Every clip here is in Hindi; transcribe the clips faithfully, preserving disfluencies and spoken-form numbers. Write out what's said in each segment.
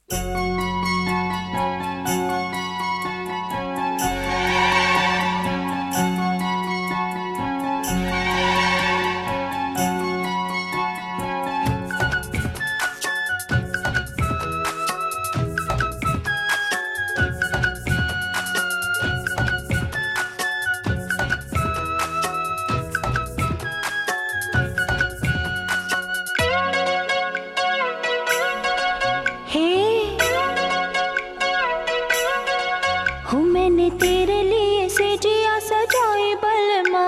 हूँ मैंने तेरे लिए सेजिया सजाई बलमा,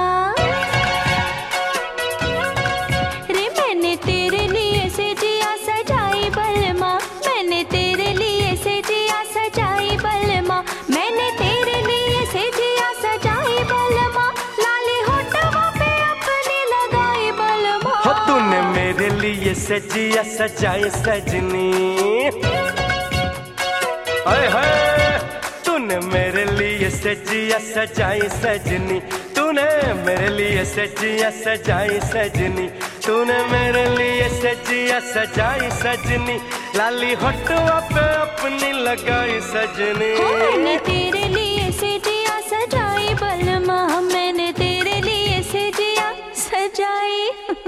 रे मैंने तेरे लिए सेजिया सजाई बलमा, मैंने तेरे लिए सेजिया सजाई बलमा, मैंने तेरे लिए सेजिया सजाई बलमा, लाली होठों पे अपनी लगाई बलमा। हो तूने मेरे लिए सेजिया सजाई सजनी, हाय हाय तूने मेरे लिए सजिया सजाई सजनी, तूने मेरे लिए सजिया सजाई सजनी, तूने मेरे लिए सजिया सजाई सजनी, लाली होठों पे अपनी लगाई सजनी। मैंने तेरे लिए सजिया सजाई बलमा, मैंने तेरे लिए सजिया सजाई।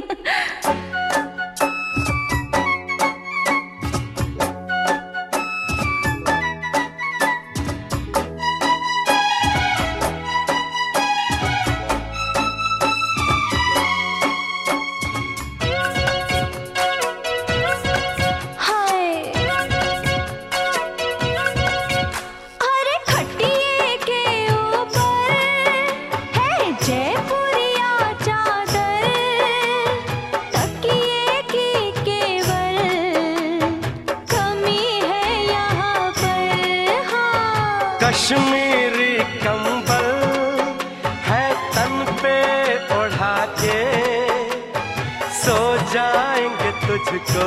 कश्मीरी कंबल है तन पे ओढ़ा के, सो जाएंगे तुझको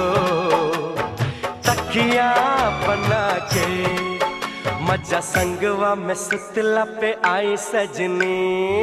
तकिया बना के, मजा संगवा में सुतला पे आई सजनी,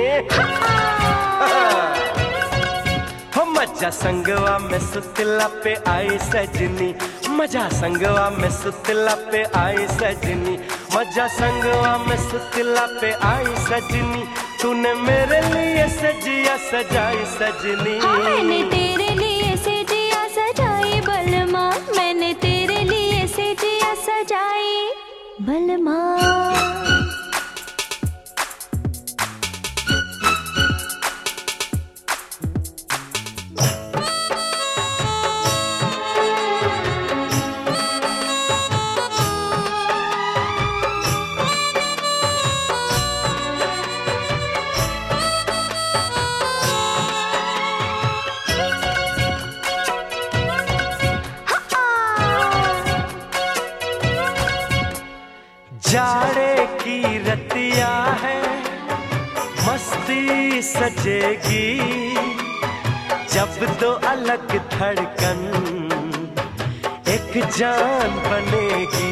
हो मजा संगवा में सुतला पे आई सजनी, मजा संगवा में सुतला पे आई सजनी, मजा संगवा में सुतला पे आई सजनी, तूने मेरे लिए सजिया सजाई सजनी। हाँ, मैंने तेरे लिए सजिया सजाई बलमा, मैंने तेरे लिए सजिया सजाई बलमा। जाड़े की रतिया है मस्ती सजेगी, जब दो अलग धड़कन एक जान बनेगी।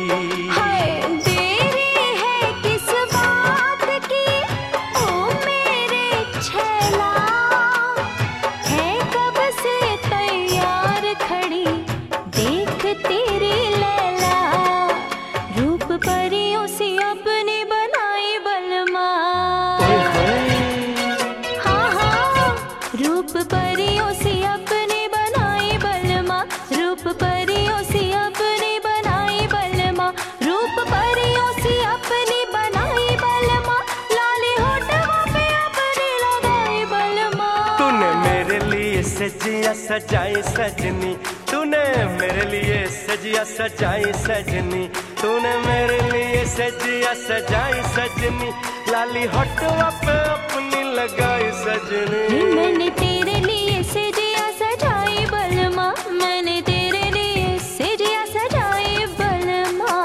रूप परियों से अपने बनाई बलमा, रूप परियों से अपने बनाई बलमा, रूप परियों से अपनी बनाई बलमा, लाली होठों पे अपनी लगाई बलमा। तूने मेरे लिए सजिया सजाई सजनी, तूने मेरे लिए सजिया सजाई सजनी, तूने मेरे लिए सजिया सजाई सजनी, लाली होठों पे अपनी लगाई सजनी। मैंने तेरे लिए सजिया सजाई बलमा, मैंने तेरे लिए सजिया सजाई बलमा।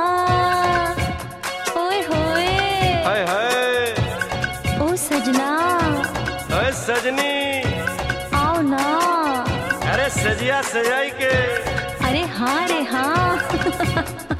ओए होए हाय हाय ओ सजना, ओए सजनी आओ ना। अरे सजिया सजाई के, अरे हाँ रे हाँ।